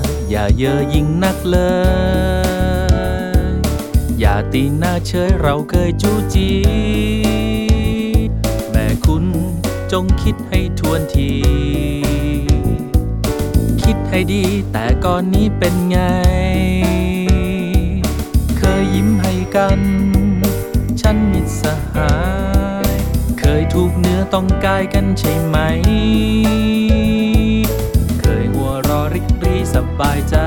อย่าเย่อหยิ่งนักเลยอย่าตีหน้าเฉยเราเคยจู้จีแม่คุณจงคิดให้ทวนทีคิดให้ดีแต่ก่อนนี้เป็นไงเคยยิ้มให้กันฉันมิตรสหายเคยถูกเนื้อต้องกายกันใช่ไหมเคยหัวเรอริกรีสบายใจ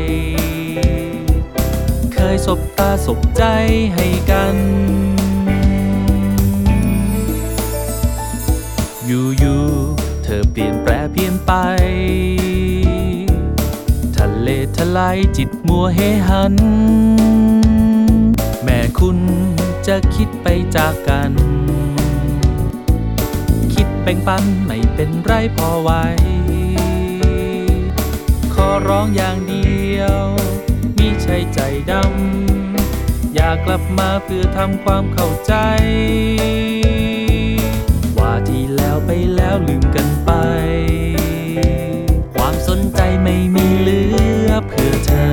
เคยสบตาสบใจให้กันอยู่ๆเธอเปลี่ยนแปรเพี้ยนไปทะเลทลายจิตมัวเฮหันแม่คุณจะคิดไปจากกันคิดแบ่งปันไม่เป็นไรพอไหวขอร้องอย่างเดียวมิใช่ใจดำอยากกลับมาเพื่อทำความเข้าใจว่าที่แล้วไปแล้วลืมกันไปความสนใจไม่มีเหลือเพื่อเธอ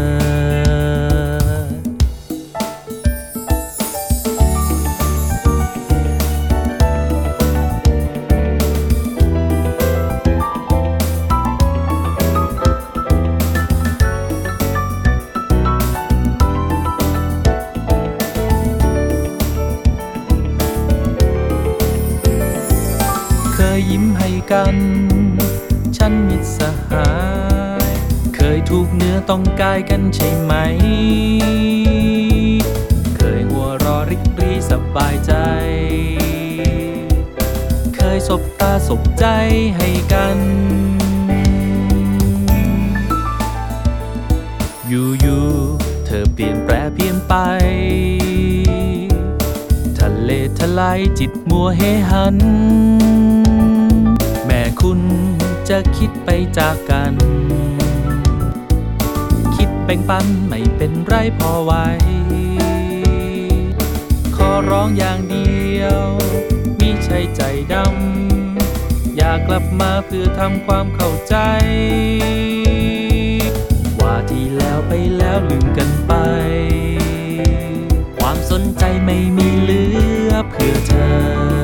เคยยิ้มให้กันฉันมิตรสหายเคยถูกเนื้อต้องกายกันใช่ไหมเคยหัวเรอริกรีสบายใจเคยสบตาสบใจให้กันอยู่ๆเธอเปลี่ยนแปรเพี้ยนไปทะเลทลายจิตมัวเฮหันแม่คุณจะคิดไปจากกันคิดแบ่งปันไม่เป็นไรพอไหวขอร้องอย่างเดียวมิใช่ใจดำอยากกลับมาเพื่อทำความเข้าใจว่าที่แล้วไปแล้วลืมกันไปความสนใจไม่มีเหลือเพื่อเธอ